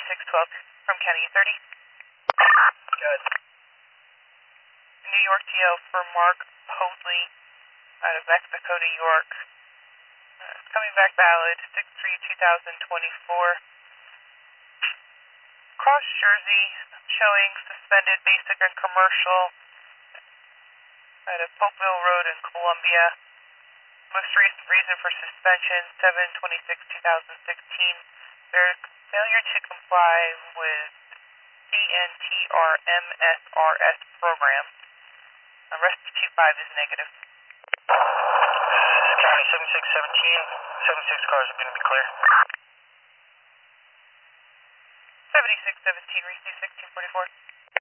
7612 from County 30. Good. New York TO for Mark Hoadley out of Mexico, New York. Coming back valid, 6/3/2024. Cross Jersey, showing suspended basic and commercial out of Popeville Road in Columbia. Most recent reason for suspension, 7/26/2016. Their failure to comply with CNTR-MSRS program. Rest 25 is negative. County 7617, 76 cars are going to be clear. 7617, receive 1644.